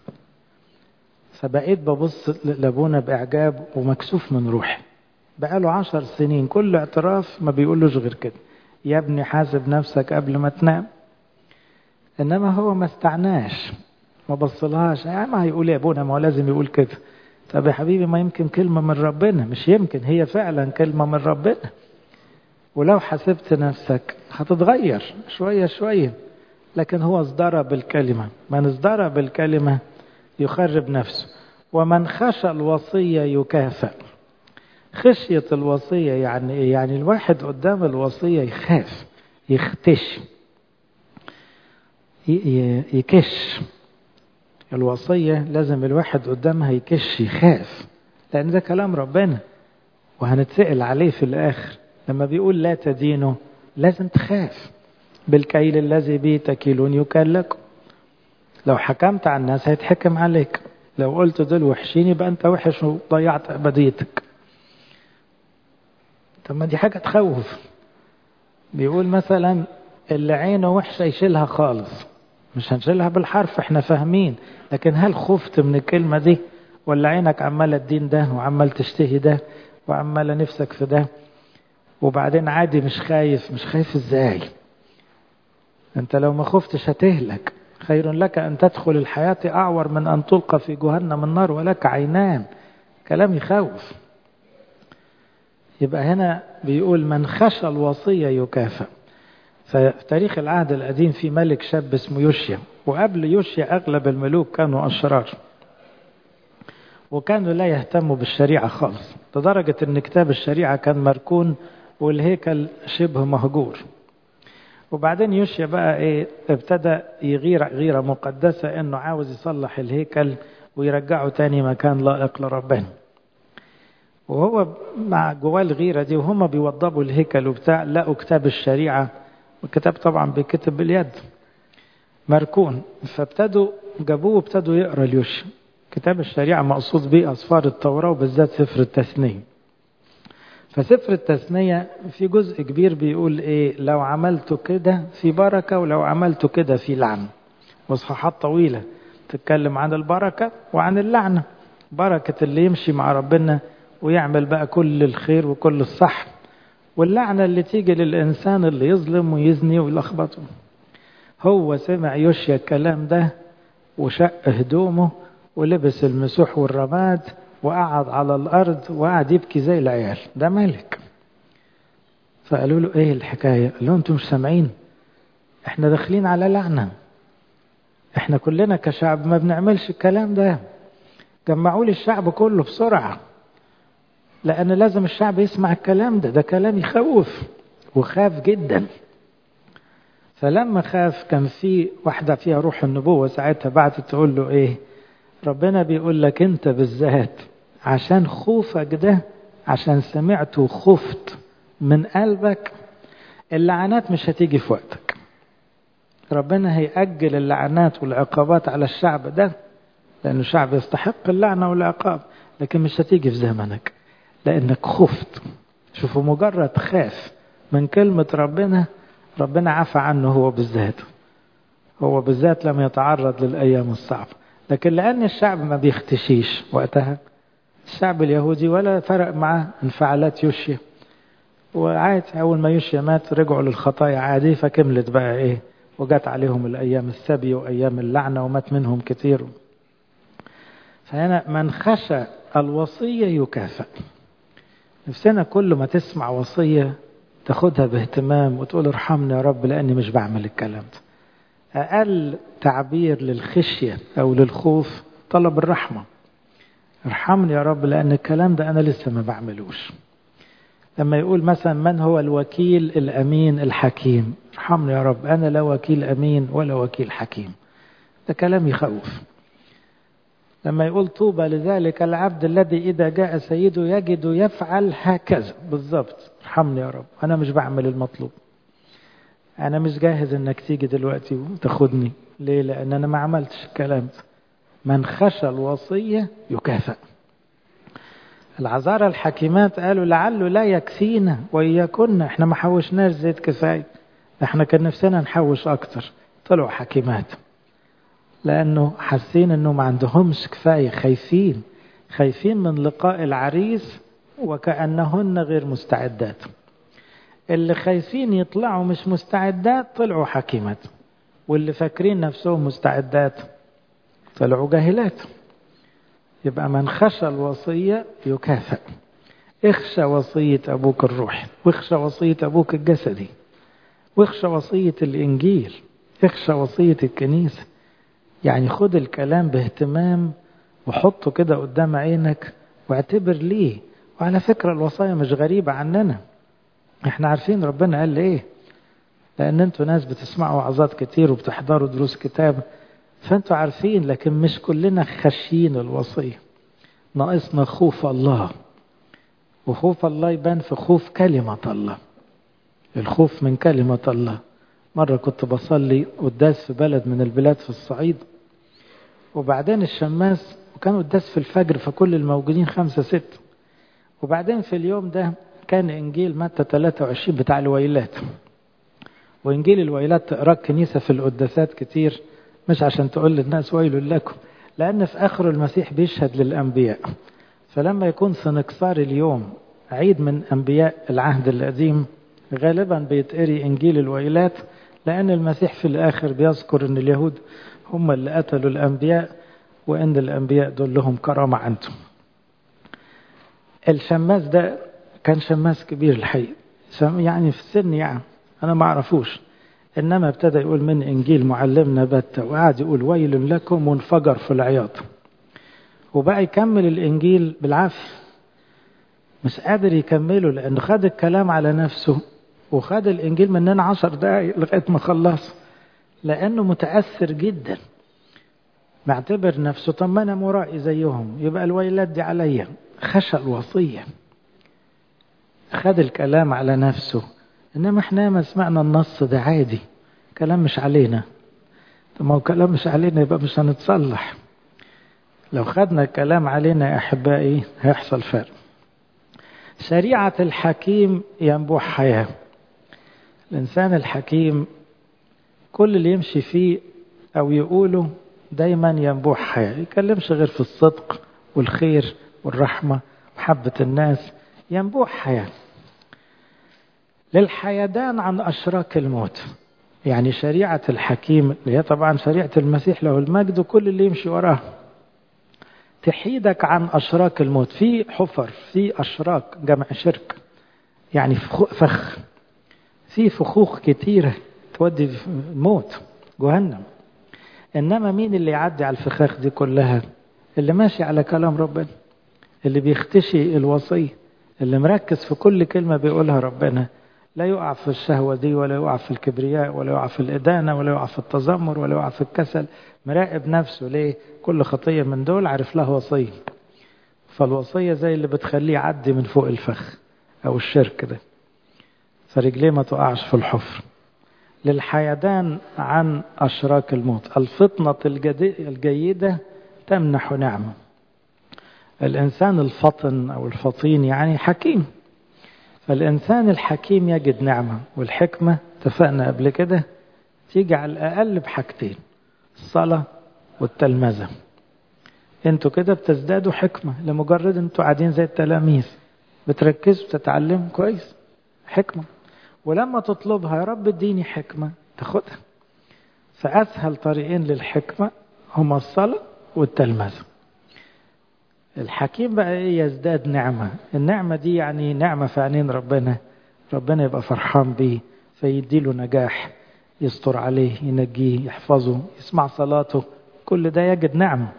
فبقيت ببص لابونا بإعجاب ومكسوف من روحي. بقاله عشر سنين كل اعتراف ما بيقولوش غير كده، يا ابني حاسب نفسك قبل ما تنام. إنما هو ما استعناش، ما بصلهاش يعني ما هيقول يا ابونا ما هو لازم يقول كده. طب يا حبيبي ما يمكن كلمة من ربنا، مش يمكن هي فعلا كلمة من ربنا. ولو حسبت نفسك هتتغير شوية شوية. لكن هو ازدرى بالكلمة، من ازدرى بالكلمة يخرب نفسه. ومن خشى الوصية يكافئ. خشية الوصية يعني ايه؟ يعني الواحد قدام الوصية يخاف، يختش، يكش. الوصية لازم الواحد قدامها يكش، يخاف، لأن ده كلام ربنا وهنتسأل عليه في الآخر. لما بيقول لا تدينوا لازم تخاف. بالكيل الذي به تكيلون يكال لكم. لو حكمت على الناس هيتحكم عليك. لو قلت دول وحشين يبقى أنت وحش وضيعت أبديتك. طب ما دي حاجة تخوف. بيقول مثلا اللي عينه وحشة يشيلها خالص. مش هنشيلها بالحرف احنا فاهمين، لكن هل خفت من الكلمة دي؟ ولا عينك عمالة الدين ده وعمال تشتهي ده وعمالة نفسك في ده وبعدين عادي مش خايف؟ مش خايف ازاي؟ انت لو ما خفتش هتهلك. خير لك ان تدخل الحياة اعور من ان تلقى في جهنم النار ولك عينان. كلام يخوف. يبقى هنا بيقول من خشى الوصية يكافئ. في تاريخ العهد القديم في ملك شاب اسمه يوشيا، وقبل يوشيا أغلب الملوك كانوا أشرار وكانوا لا يهتموا بالشريعة خالص، لدرجة أن كتاب الشريعة كان مركون والهيكل شبه مهجور. وبعدين يوشيا بقى إيه ابتدى يغير غيرة مقدسة أنه عاوز يصلح الهيكل ويرجعه تاني مكان لائق لربنا. وهو مع جواه الغيرة دي وهم بيوضبوا الهيكل وبتاع لقوا كتاب الشريعة، والكتاب طبعا بيكتب باليد مركون. فابتدوا جابوه وابتدوا يقرأ اليوشيا. كتاب الشريعة مقصود به أسفار التوراة وبالذات سفر التثنية. فسفر التثنية في جزء كبير بيقول إيه لو عملتوا كده في بركة ولو عملتوا كده في لعنة. وصحات طويلة تتكلم عن البركة وعن اللعنة. بركة اللي يمشي مع ربنا ويعمل بقى كل الخير وكل الصح، واللعنة اللي تيجي للإنسان اللي يظلم ويزني ويلخبطه. هو سمع يوشيا الكلام ده وشق هدومه ولبس المسوح والرماد وقعد على الأرض وقعد يبكي زي العيال. ده ملك. فقالوا له ايه الحكاية؟ قال له انتم مش سامعين؟ احنا داخلين على لعنة. احنا كلنا كشعب ما بنعملش الكلام ده. جمعوا لي الشعب كله بسرعة، لأن لازم الشعب يسمع الكلام ده. ده كلام يخوف، وخاف جدا. فلما خاف كان في واحدة فيها روح النبوة ساعتها بعد تقول له ايه، ربنا بيقول لك انت بالذات عشان خوفك ده، عشان سمعت وخفت من قلبك، اللعنات مش هتيجي في وقتك. ربنا هيأجل اللعنات والعقابات على الشعب ده، لأنه شعب يستحق اللعنة والعقاب، لكن مش هتيجي في زمنك لأنك خفت. شوفوا، مجرد خاف من كلمة ربنا، ربنا عفى عنه هو بالذات. هو بالذات لم يتعرض للأيام الصعبة. لكن لأن الشعب ما بيختشيش وقتها، الشعب اليهودي ولا فرق معاه انفعالات يوشيا، وعاد أول ما يوشيا مات رجعوا للخطايا عادي، فكملت بقى إيه، وجات عليهم الأيام السبي وأيام اللعنة ومات منهم كتير. فهنا من خشى الوصية يكافئ. نفسنا كل ما تسمع وصية تاخدها باهتمام وتقول ارحمني يا رب لأني مش بعمل الكلام ده. أقل تعبير للخشية أو للخوف طلب الرحمة. ارحمني يا رب لأن الكلام ده أنا لسه ما بعملوش. لما يقول مثلا من هو الوكيل الأمين الحكيم، ارحمني يا رب أنا لا وكيل أمين ولا وكيل حكيم. ده كلام يخوف. لما يقول طوبى لذلك العبد الذي إذا جاء سيده يجد يفعل هكذا بالضبط، ارحمني يا رب أنا مش بعمل المطلوب، أنا مش جاهز إنك تيجي دلوقتي وتاخدني. ليه؟ لأن أنا ما عملتش الكلام ده. من خشى الوصية يكافئ. العذارى الحكيمات قالوا لعله لا يكفينا وإياكن، احنا ما حوشناش زيت كفاية، احنا كان نفسنا نحوش أكتر. طلعوا حكيمات لأنه حاسين أنه ما عندهمش كفاية، خايفين خايفين من لقاء العريس وكأنهن غير مستعدات. اللي خايفين يطلعوا مش مستعدات طلعوا حكيمات، واللي فاكرين نفسهم مستعدات طلعوا جاهلات. يبقى من خشى الوصية يكافئ. اخشى وصية أبوك الروحي، واخشى وصية أبوك الجسدي، واخشى وصية الإنجيل، اخشى وصية الكنيسة. يعني خد الكلام باهتمام وحطه كده قدام عينك واعتبر ليه. وعلى فكرة الوصايا مش غريبة عننا، احنا عارفين ربنا قال ايه، لأن انتوا ناس بتسمعوا وعظات كتير وبتحضروا دروس كتاب، فانتوا عارفين. لكن مش كلنا خشين الوصية، ناقصنا خوف الله. وخوف الله يبان في خوف كلمة الله، الخوف من كلمة الله. مرة كنت بصلي قداس في بلد من البلاد في الصعيد، وبعدين الشماس وكان قداس في الفجر، فكل الموجودين خمسة ست. وبعدين في اليوم ده كان إنجيل متى ثلاثة وعشرين بتاع الويلات، وإنجيل الويلات تقرأ كنيسة في القداسات كتير، مش عشان تقول للناس ويل لكم، لأن في آخر المسيح بيشهد للأنبياء. فلما يكون سنكسار اليوم عيد من أنبياء العهد القديم، غالبا بيتقري إنجيل الويلات، لأن المسيح في الآخر بيذكر أن اليهود هم اللي قتلوا الأنبياء، وأن الأنبياء دول لهم كرامة عنهم. الشماس ده كان شماس كبير الحقيقة، يعني في السن، يعني أنا ما أعرفوش، إنما ابتدى يقول من إنجيل معلمنا بتة، وقعد يقول ويل لكم، وانفجر في العياط. وبقى يكمل الإنجيل بالعافية، مش قادر يكمله لأنه خد الكلام على نفسه، وخد الإنجيل مننا عشر دقايق لغاية ما خلص، لأنه متأثر جدا، معتبر نفسه طب ما أنا مرائي زيهم، يبقى الويلات دي عليا. خشى الوصية، خد الكلام على نفسه. إنما إحنا ما سمعنا النص ده عادي، كلام مش علينا. طب ما هو كلام مش علينا يبقى مش هنتصلح. لو خدنا الكلام علينا يا أحبائي هيحصل فرق. شريعة الحكيم ينبوع حياة. الإنسان الحكيم كل اللي يمشي فيه أو يقوله دايما ينبوع حياة، يكلمش غير في الصدق والخير والرحمة وحبة الناس، ينبوع حياة. للحيدان عن أشراك الموت، يعني شريعة الحكيم اللي هي طبعا شريعة المسيح له المجد وكل اللي يمشي وراه، تحيدك عن أشراك الموت. في حفر، في أشراك جمع شرك، يعني فخ، في فخوخ كتيرة تودي موت جهنم. إنما مين اللي يعدي على الفخاخ دي كلها؟ اللي ماشي على كلام ربنا، اللي بيختشي الوصية، اللي مركز في كل كلمة بيقولها ربنا، لا يقع في الشهوة دي، ولا يقع في الكبرياء، ولا يقع في الإدانة، ولا يقع في التذمر، ولا يقع في الكسل. مراقب نفسه. ليه؟ كل خطية من دول عارف لها وصية. فالوصية زي اللي بتخليه يعدي من فوق الفخ أو الشرك ده، فرجليه ما تقعش في الحفر. للحيدان عن أشراك الموت. الفطنة الجيدة تمنح نعمة. الإنسان الفطن أو الفطين يعني حكيم، فالإنسان الحكيم يجد نعمة. والحكمة اتفقنا قبل كده تيجي على الأقل بحاجتين: الصلاة والتلمذة. انتوا كده بتزدادوا حكمة لمجرد انتوا قاعدين زي التلاميذ بتركزوا تتعلموا كويس. حكمة. ولما تطلبها يا رب اديني حكمة تاخدها. فأسهل طريقين للحكمة هما الصلاة والتلمذة. الحكيم بقى ايه؟ يزداد نعمة. النعمة دي يعني نعمة في عينين ربنا، ربنا يبقى فرحان بيه فيديله نجاح، يستر عليه، ينجيه، يحفظه، يسمع صلاته، كل ده يجد نعمة.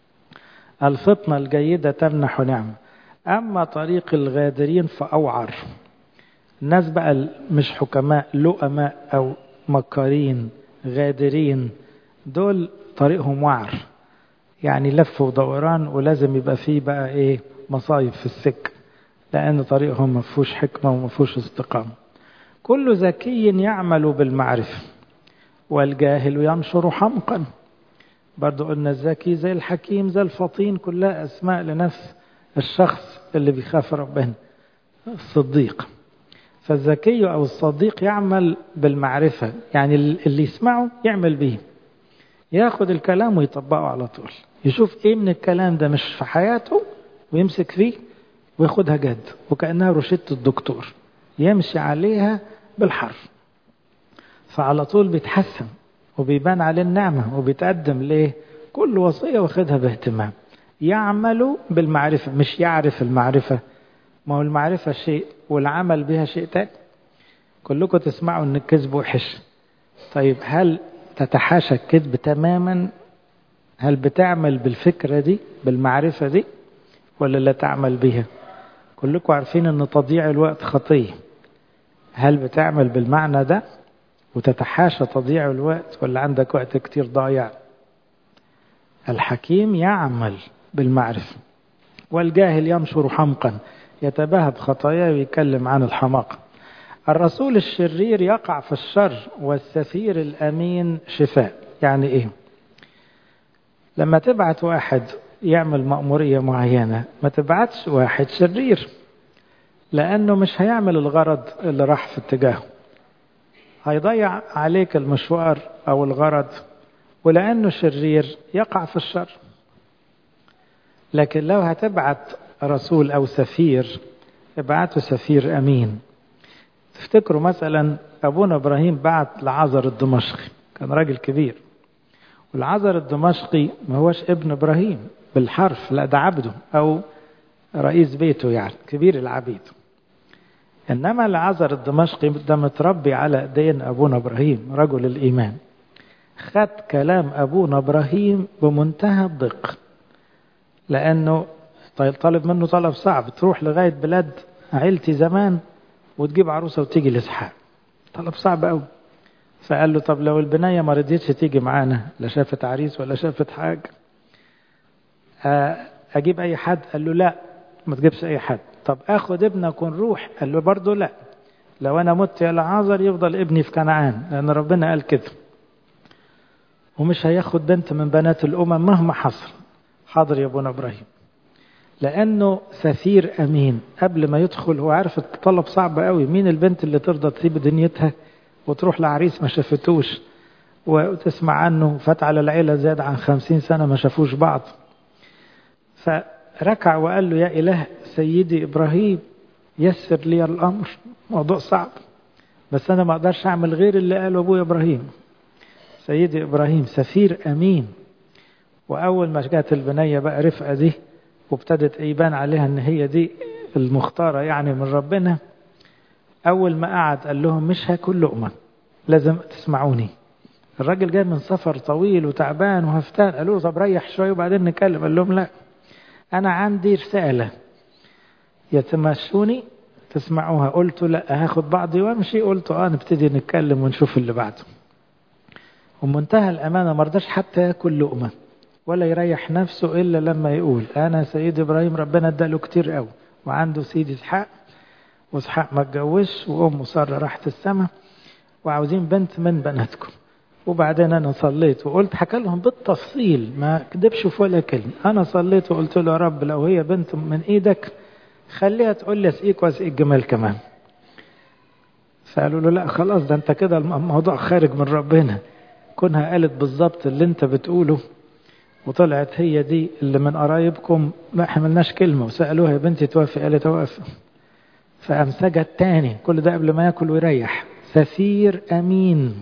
الفطنة الجيدة تمنح نعمة. أما طريق الغادرين فأوعر. الناس بقى مش حكماء، لؤماء أو مكارين، غادرين، دول طريقهم وعر، يعني لف ودوران، ولازم يبقى فيه بقى ايه؟ مصايب في السكة، لأن طريقهم ما فيهوش حكمة وما فيهوش استقامة. كل ذكي يعمل بالمعرفة والجاهل ينشر حمقا. برضو قلنا الذكي زي الحكيم زي الفطين، كلها أسماء لنفس الشخص اللي بيخاف ربنا، الصديق. فالذكي أو الصديق يعمل بالمعرفة، يعني اللي يسمعه يعمل به، ياخد الكلام ويطبقه على طول، يشوف ايه من الكلام ده مش في حياته ويمسك فيه وياخدها جد، وكأنها روشتة الدكتور يمشي عليها بالحرف. فعلى طول بيتحسن وبيبان عليه النعمة وبيتقدم ليه؟ كل وصية واخدها باهتمام. يعمل بالمعرفة، مش يعرف المعرفة، ما هو المعرفة شيء والعمل بها شيء تاني. كلكم تسمعوا ان الكذب وحش. طيب هل تتحاشى الكذب تماما؟ هل بتعمل بالفكرة دي بالمعرفة دي ولا لا تعمل بها؟ كلكم عارفين ان تضييع الوقت خطية. هل بتعمل بالمعنى ده وتتحاشى تضييع الوقت، ولا عندك وقت كتير ضايع؟ الحكيم يعمل بالمعرفة، والجاهل ينشر حمقا، يتباهى بخطاياه ويتكلم عن الحماقة. الرسول الشرير يقع في الشر، والسفير الأمين شفاء. يعني إيه؟ لما تبعت واحد يعمل مأمورية معينة ما تبعتش واحد شرير، لأنه مش هيعمل الغرض اللي راح في اتجاهه، هيضيع عليك المشوار أو الغرض، ولأنه شرير يقع في الشر. لكن لو هتبعت رسول أو سفير ابعته سفير أمين. تفتكروا مثلا أبونا إبراهيم بعت لعازر الدمشقي، كان راجل كبير، والعازر الدمشقي ما هوش ابن إبراهيم بالحرف، لا ده عبده أو رئيس بيته، يعني كبير العبيد. إنما العازر الدمشقي ده متربي على ايدين أبونا إبراهيم رجل الإيمان، خد كلام أبونا إبراهيم بمنتهى الدقة، لأنه طالب منه طلب صعب، تروح لغاية بلاد عيلتي زمان وتجيب عروسة وتيجي لإسحاق، طلب صعب قوي. فقال له طب لو البناية ما رضيتش تيجي معانا، لا شافت عريس ولا شافت حاجة، أجيب أي حد؟ قال له لا ما تجيبش أي حد. طب أخد ابنك ونروح؟ قال له برضه لا، لو أنا مت يا لعازر يفضل ابني في كنعان، لأن ربنا قال كده، ومش هياخد بنت من بنات الأمم مهما حصل. حاضر يا ابونا إبراهيم، لأنه سفير أمين. قبل ما يدخل هو عارف الطلب صعب قوي، مين البنت اللي ترضى تسيب دنيتها وتروح لعريس ما شافتوش وتسمع عنه فات على العيلة زاد عن خمسين سنة ما شافوش بعض. فركع وقال له يا إله سيدي إبراهيم يسر لي الأمر، موضوع صعب بس أنا ما أقدرش أعمل غير اللي قاله أبوي إبراهيم. سيدي إبراهيم سفير أمين. وأول ما جات البنية بقى رفقة دي وابتدت يبان عليها ان هي دي المختارة يعني من ربنا، اول ما قعد قال لهم مش هاكل لقمة لازم تسمعوني. الراجل جاي من سفر طويل وتعبان وهفتان، قالوا طب ريح شوية وبعدين نتكلم. قال لهم لا، أنا عندي رسالة يتمشوني تسمعوها. قلت لا، هاخد بعضي وامشي. قلت اه نبتدي نتكلم ونشوف اللي بعده. ومنتهى الأمانة مرضاش حتى ياكل لقمة ولا يريح نفسه إلا لما يقول أنا سيد إبراهيم ربنا اداله كتير قوي، وعنده سيد إسحاق، وإسحاق ما اتجوزش، وأمه سارة راحت السماء، وعاوزين بنت من بناتكم. وبعدين أنا صليت وقلت، حكى لهم بالتفصيل ما كدبش في ولا كلمة. أنا صليت وقلت له يا رب لو هي بنت من إيدك خليها تقول لي اسقيك واسقي الجمال كمان. فقالوا له لا خلاص، ده انت كده الموضوع خارج من ربنا. كونها قالت بالظبط اللي انت بتقوله وطلعت هي دي اللي من قرايبكم، ما حملناش كلمة. وسألوها يا بنتي توافق؟ قالت اوافق. فأمسجت تاني، كل ده قبل ما ياكل ويريح. سفير أمين،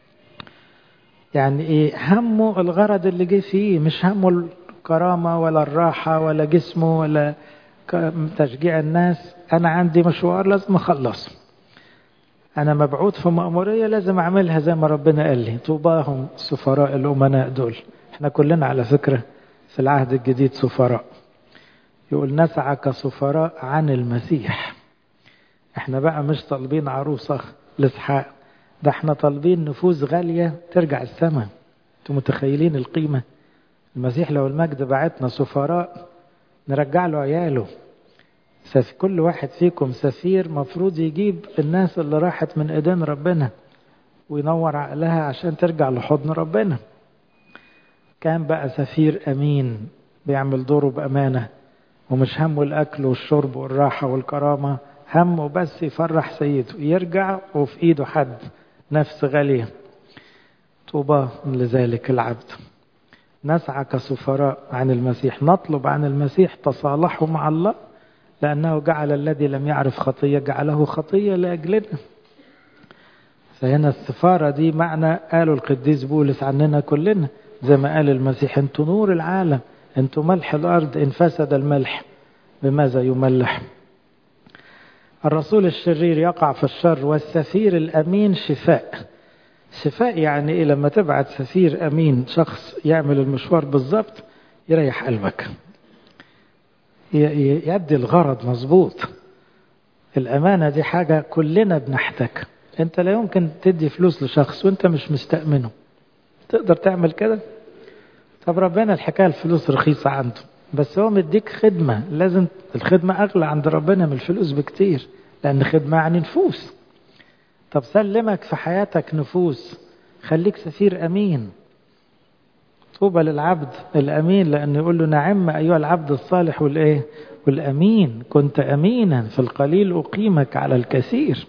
يعني ايه؟ همه الغرض اللي جه فيه، مش همه الكرامة ولا الراحة ولا جسمه ولا تشجيع الناس. أنا عندي مشوار لازم أخلص، أنا مبعوث في مأمورية لازم أعملها زي ما ربنا قال لي. طوباهم سفراء الأمناء دول. احنا كلنا على فكرة في العهد الجديد سفراء. يقول نسعى كسفراء عن المسيح. احنا بقى مش طالبين عروسة لإسحاق، ده احنا طالبين نفوس غالية ترجع السماء. انتم متخيلين القيمة؟ المسيح لو المجد بعتنا سفراء نرجع له عياله. كل واحد فيكم سفير مفروض يجيب الناس اللي راحت من ايدين ربنا وينور عقلها عشان ترجع لحضن ربنا. كان بقى سفير أمين بيعمل دوره بأمانة، ومش همه الأكل والشرب والراحة والكرامة، همه بس يفرح سيده يرجع وفي إيده حد نفس غالية. طوبى لذلك العبد. نسعى كسفراء عن المسيح، نطلب عن المسيح تصالحوا مع الله، لأنه جعل الذي لم يعرف خطية جعله خطية لأجلنا. فهنا السفارة دي معنى قالوا القديس بولس عننا كلنا، زي ما قال المسيح انتوا نور العالم، انتوا ملح الأرض، إن فسد الملح بماذا يملح؟ الرسول الشرير يقع في الشر، والسفير الأمين شفاء. شفاء يعني إيه؟ لما تبعت سفير أمين، شخص يعمل المشوار بالضبط، يريح قلبك، يدي الغرض مظبوط. الأمانة دي حاجة كلنا بنحتاجها. انت لا يمكن تدي فلوس لشخص وانت مش مستأمنه. تقدر تعمل كده؟ طب ربنا الحكاية الفلوس رخيصة عنده، بس هو مديك خدمة، لازم الخدمة أغلى عند ربنا من الفلوس بكتير، لأن خدمة يعني نفوس. طب سلمك في حياتك نفوس، خليك سفير أمين. طوبى للعبد الأمين، لأنه يقول له نعم أيها العبد الصالح والإيه والأمين، كنت أمينا في القليل أقيمك على الكثير.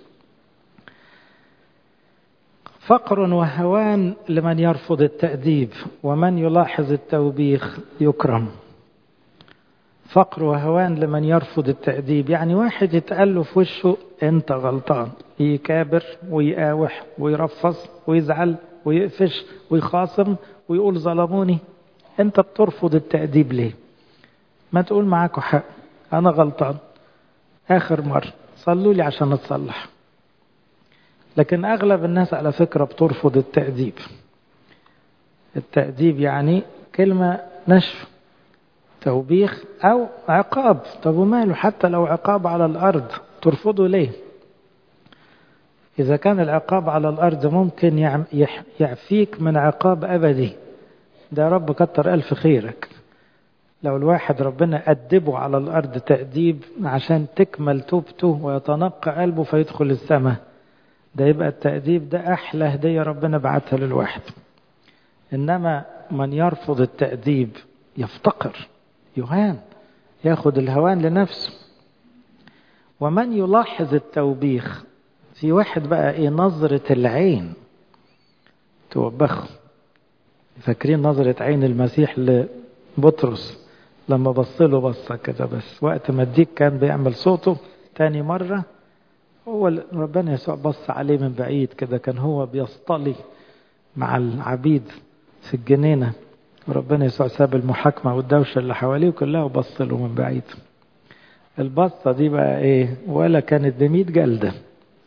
فقر وهوان لمن يرفض التأديب، ومن يلاحظ التوبيخ يكرم. فقر وهوان لمن يرفض التأديب، يعني واحد يتقال له في وشه انت غلطان، يكابر ويقاوح ويرفص ويزعل ويقفش ويخاصم ويقول ظلموني. انت بترفض التأديب ليه؟ ما تقول معاكوا حق، انا غلطان، اخر مرة صلوا لي عشان اتصلح. لكن أغلب الناس على فكرة بترفض التأديب. التأديب يعني كلمة نشف، توبيخ أو عقاب. طب وماله؟ حتى لو عقاب على الأرض ترفضه ليه؟ إذا كان العقاب على الأرض ممكن يعفيك من عقاب أبدي، ده رب كتر ألف خيرك. لو الواحد ربنا أدبه على الأرض تأديب عشان تكمل توبته ويتنقى قلبه فيدخل السماء، ده يبقى التأديب ده أحلى هدية ربنا بعتها للواحد. إنما من يرفض التأديب يفتقر، يهان، ياخد الهوان لنفسه. ومن يلاحظ التوبيخ، في واحد بقى إيه؟ نظرة العين توبخه. فاكرين نظرة عين المسيح لبطرس لما بصله بصة كده، بس وقت ما الديك كان بيعمل صوته تاني مرة، هو ربنا يسوع بص عليه من بعيد كده، كان هو بيصطلي مع العبيد في الجنينة، وربنا يسوع ساب المحاكمة والدوشة اللي حواليه كلها وبص له من بعيد. البصة دي بقى ايه؟ ولا كانت بميت جلدة،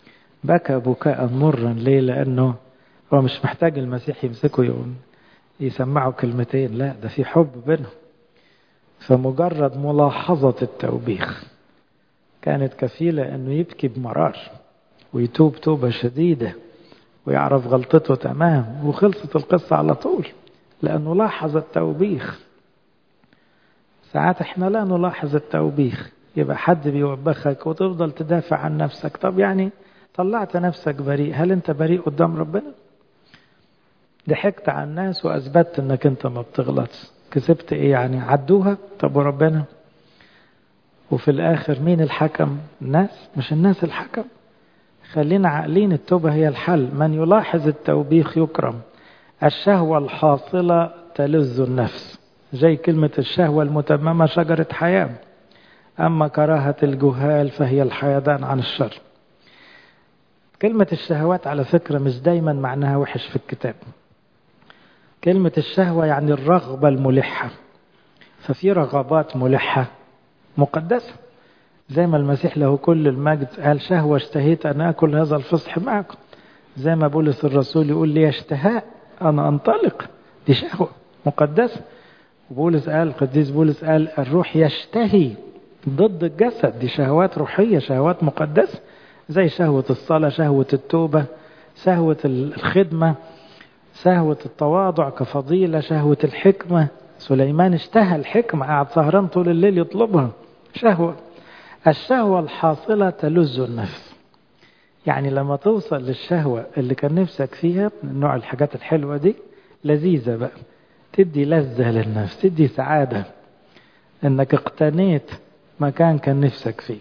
بكى بكاء مرا. ليه؟ لأنه هو مش محتاج المسيح يمسكه يقوم يسمعه كلمتين، لا ده في حب بينهم. فمجرد ملاحظة التوبيخ كانت كفيلة أنه يبكي بمرار ويتوب توبة شديدة ويعرف غلطته تمام، وخلصت القصة على طول لأنه لاحظ التوبيخ. ساعات احنا لا نلاحظ التوبيخ، يبقى حد بيوبخك وتفضل تدافع عن نفسك. طب يعني طلعت نفسك بريء، هل انت بريء قدام ربنا؟ ضحكت على الناس وأثبتت انك انت ما بتغلطش، كسبت ايه يعني؟ عدوها. طب وربنا؟ وفي الآخر مين الحكم؟ الناس؟ مش الناس الحكم. خلينا عاقلين، التوبة هي الحل. من يلاحظ التوبيخ يكرم. الشهوة الحاصلة تلذ النفس، زي كلمة الشهوة المتممة شجرة حياة، أما كراهة الجهال فهي الحيدان عن الشر. كلمة الشهوات على فكرة مش دايما معناها وحش في الكتاب. كلمة الشهوة يعني الرغبة الملحة، ففي رغبات ملحة مقدسة، زي ما المسيح له كل المجد قال شهوة اشتهيت أن أكل هذا الفصح معكم. زي ما بولس الرسول يقول لي اشتهاء أنا أنطلق، دي شهوة مقدسة. وبولس قال، القديس بولس قال الروح يشتهي ضد الجسد، دي شهوات روحية، شهوات مقدسة، زي شهوة الصلاة، شهوة التوبة، شهوة الخدمة، شهوة التواضع كفضيلة، شهوة الحكمة. سليمان اشتهى الحكمة، قعد سهران طول الليل يطلبها. شهوة. الشهوة الحاصلة تلذ النفس، يعني لما توصل للشهوة اللي كان نفسك فيها من نوع الحاجات الحلوة دي، لذيذة بقى، تدي لذة للنفس، تدي سعادة انك اقتنيت مكان كان نفسك فيه.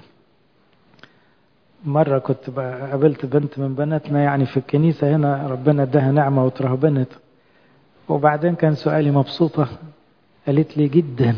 مرة كنت قابلت بنت من بناتنا يعني في الكنيسة هنا، ربنا اداها نعمة وترهبنت، وبعدين كان سؤالي مبسوطة، قالت لي جدا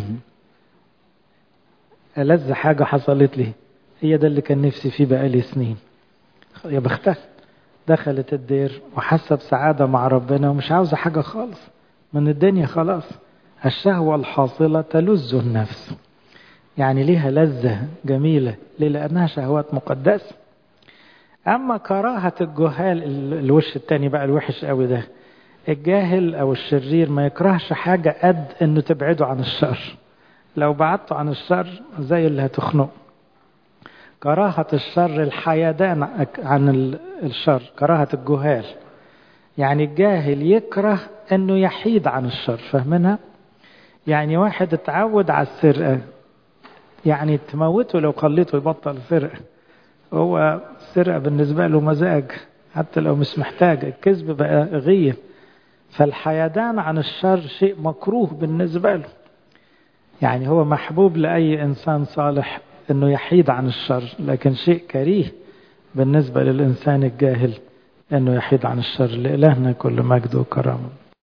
ألذ حاجة حصلت لي هي ده اللي كان نفسي فيه بقالي سنين. يا بختها، دخلت الدير وحاسة بسعادة مع ربنا ومش عاوزة حاجة خالص من الدنيا خلاص. الشهوة الحاصلة تلذ النفس، يعني ليها لذة جميلة. ليه؟ لأنها شهوات مقدسة. أما كراهة الجهال، الوش التاني بقى الوحش قوي ده، الجاهل أو الشرير ما يكرهش حاجة قد أنه تبعده عن الشر. لو بعدته عن الشر زي اللي هتخنق. كراهة الشر الحيدان عن الشر، كراهة الجهال، يعني الجاهل يكره أنه يحيد عن الشر. فاهمينها؟ يعني واحد اتعود على السرقة، يعني تموته لو خليته يبطل سرقة، هو السرقة بالنسبة له مزاج حتى لو مش محتاج. الكذب بقى غية. فالحيدان عن الشر شيء مكروه بالنسبة له، يعني هو محبوب لأي إنسان صالح أنه يحيد عن الشر، لكن شيء كريه بالنسبة للإنسان الجاهل أنه يحيد عن الشر. لإلهنا كل مجد وكرامة.